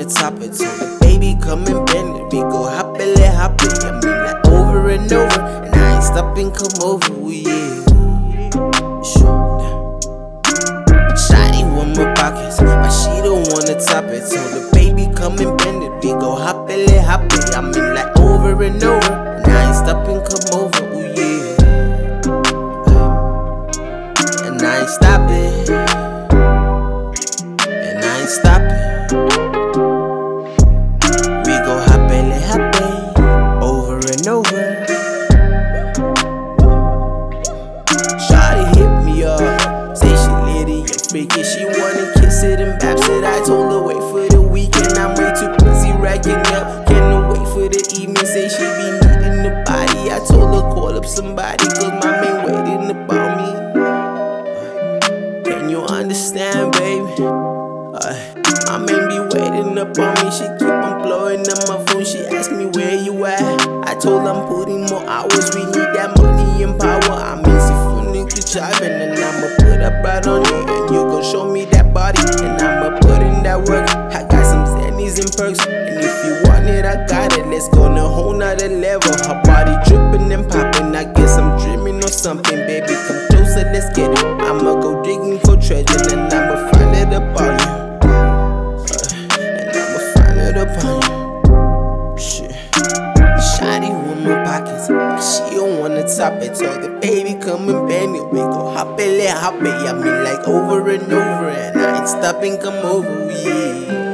wanna top it, so the baby come and bend it. We go happily, happy. I mean like over and over, and I ain't stopping, come over, ooh, yeah. Shawty want my pockets, but she don't wanna top it, so the baby come and bend it. We go happily, happy. I mean like over and over, and I ain't stopping, come over, ooh, yeah. And I ain't stopping, and I ain't stopping. We go happily, happy, over and over. Shawty hit me up, say she litty and freaky. She wanna kiss it and baps it. I told her wait for the weekend, I'm way too busy racking up. Can't wait for the evening, say she be needing the body. I told her call up somebody, cause my man waiting about me. Can you understand, baby? My man be waiting up on me. She keep on blowing up my phone. She asked me where you at. I told her I'm putting more hours. We need that money and power. I'm easy for nigga driving, and I'ma put up right on you, and you gon' show me that body, and I'ma put in that work. I got some Xannies and perks, and if you want it, I got it. Let's go on a whole nother level. Her body dripping and popping. I guess I'm dreaming or something, baby. Come closer, let's get it. I'ma go digging for treasure, and I'ma find it up on you. Shit. Shawty with my pockets, but she don't wanna top it, so the baby come and bend it. We go happily, happy. I mean like over and over, and I ain't stopping, come over, yeah.